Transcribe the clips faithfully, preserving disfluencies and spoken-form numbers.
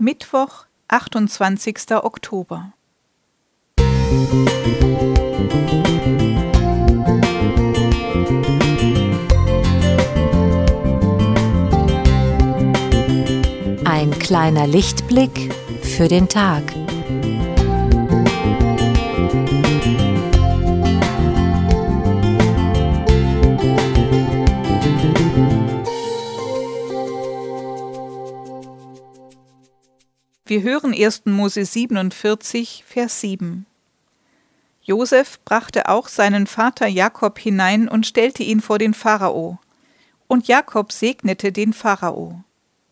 Mittwoch, achtundzwanzigster Oktober. Ein kleiner Lichtblick für den Tag. Wir hören ersten Mose siebenundvierzig, Vers sieben. Josef brachte auch seinen Vater Jakob hinein und stellte ihn vor den Pharao. Und Jakob segnete den Pharao.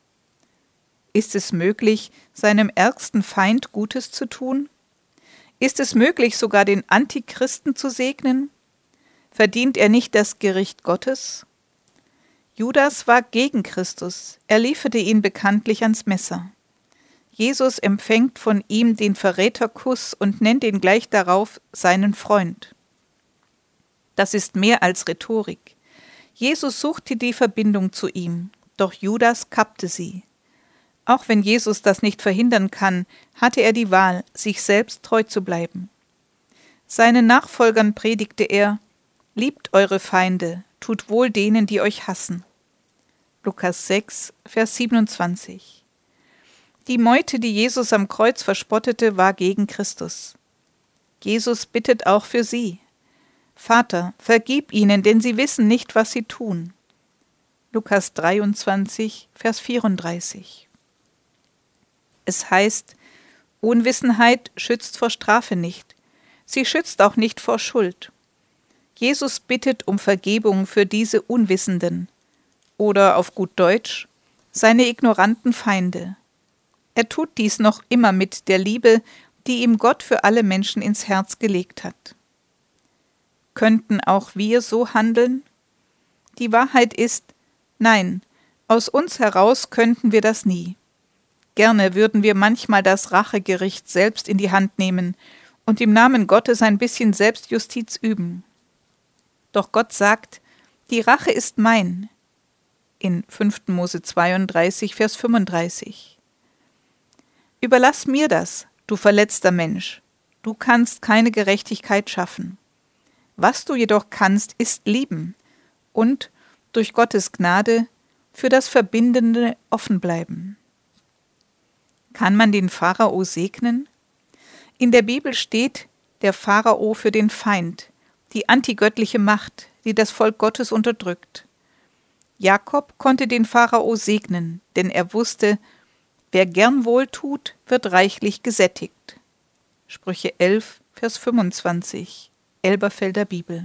Ist es möglich, seinem ärgsten Feind Gutes zu tun? Ist es möglich, sogar den Antichristen zu segnen? Verdient er nicht das Gericht Gottes? Judas war gegen Christus, er lieferte ihn bekanntlich ans Messer. Jesus empfängt von ihm den Verräterkuss und nennt ihn gleich darauf seinen Freund. Das ist mehr als Rhetorik. Jesus suchte die Verbindung zu ihm, doch Judas kappte sie. Auch wenn Jesus das nicht verhindern kann, hatte er die Wahl, sich selbst treu zu bleiben. Seinen Nachfolgern predigte er: Liebt eure Feinde, tut wohl denen, die euch hassen. Lukas sechs, Vers siebenundzwanzig. Die Meute, die Jesus am Kreuz verspottete, war gegen Christus. Jesus bittet auch für sie: Vater, vergib ihnen, denn sie wissen nicht, was sie tun. Lukas dreiundzwanzig, Vers vierunddreißig. Es heißt, Unwissenheit schützt vor Strafe nicht. Sie schützt auch nicht vor Schuld. Jesus bittet um Vergebung für diese Unwissenden. Oder auf gut Deutsch, seine ignoranten Feinde. Er tut dies noch immer mit der Liebe, die ihm Gott für alle Menschen ins Herz gelegt hat. Könnten auch wir so handeln? Die Wahrheit ist, nein, aus uns heraus könnten wir das nie. Gerne würden wir manchmal das Rachegericht selbst in die Hand nehmen und im Namen Gottes ein bisschen Selbstjustiz üben. Doch Gott sagt, die Rache ist mein, in fünften Mose zweiunddreißig, Vers fünfunddreißig. Überlass mir das, du verletzter Mensch. Du kannst keine Gerechtigkeit schaffen. Was du jedoch kannst, ist lieben und, durch Gottes Gnade, für das Verbindende offen bleiben. Kann man den Pharao segnen? In der Bibel steht der Pharao für den Feind, die antigöttliche Macht, die das Volk Gottes unterdrückt. Jakob konnte den Pharao segnen, denn er wusste, wer gern wohl tut, wird reichlich gesättigt. Sprüche elf, Vers fünfundzwanzig, Elberfelder Bibel.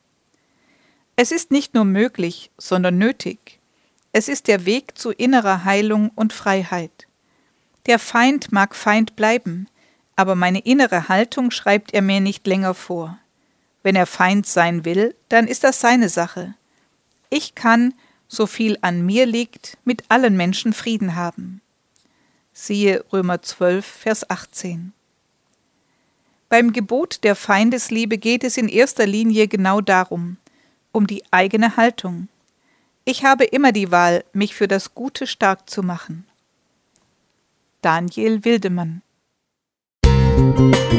Es ist nicht nur möglich, sondern nötig. Es ist der Weg zu innerer Heilung und Freiheit. Der Feind mag Feind bleiben, aber meine innere Haltung schreibt er mir nicht länger vor. Wenn er Feind sein will, dann ist das seine Sache. Ich kann, so viel an mir liegt, mit allen Menschen Frieden haben. Siehe Römer zwölf, Vers achtzehn. Beim Gebot der Feindesliebe geht es in erster Linie genau darum, um die eigene Haltung. Ich habe immer die Wahl, mich für das Gute stark zu machen. Daniel Wildemann.